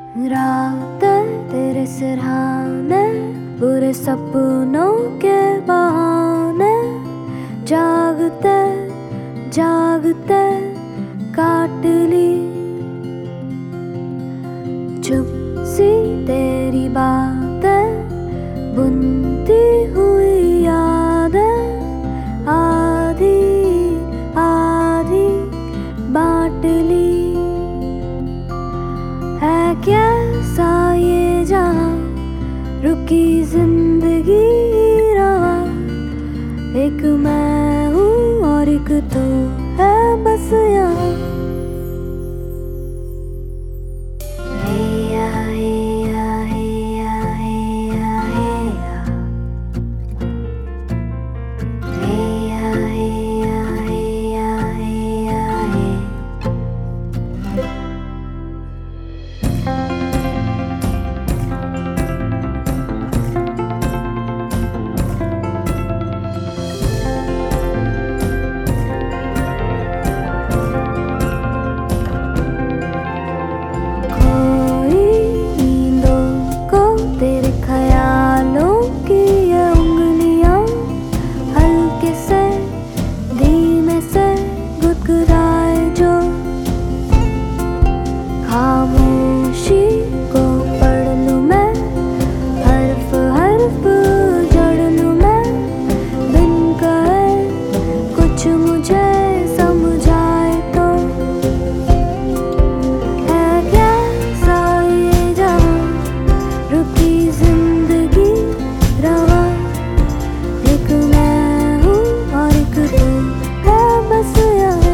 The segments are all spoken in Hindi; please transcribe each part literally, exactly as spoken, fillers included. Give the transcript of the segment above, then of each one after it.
रात तेरे सिरहाने, बुरे सपनों के बहाने, जागते जागते काट ली। चुप सी तेरी बातें, बुनती हुई यादें, आधी आधी बांट ली। है कैसा ये जहां, रुकी जिंदगी रहा, एक मैं हूँ और एक तू है बस यहाँ। खामोशी को पढ़ लूं मैं, हर्फ हर्फ जड़ लूं मैं, बिन कहे कुछ मुझे समझाए तो। है कैसा ये जहां, रुकी जिंदगी रवा, एक मैं हूँ और एक तू है बस यहाँ।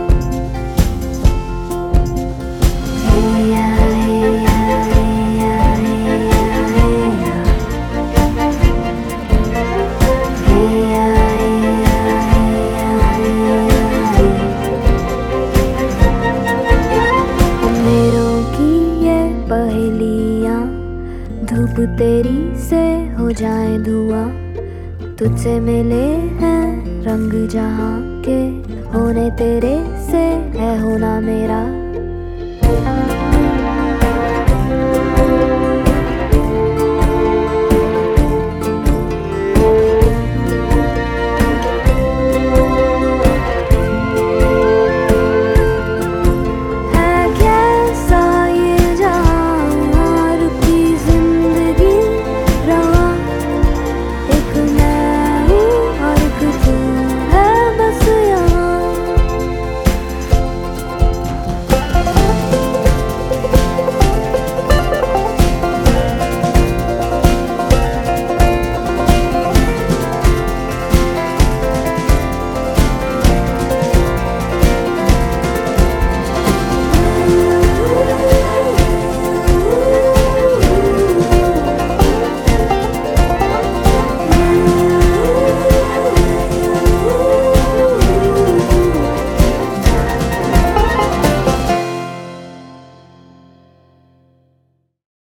पहेलियाँ धूप तेरी से हो जाए धुआं, तुझसे मिले हैं रंग जहाँ के, होने तेरे से है होना मेरा।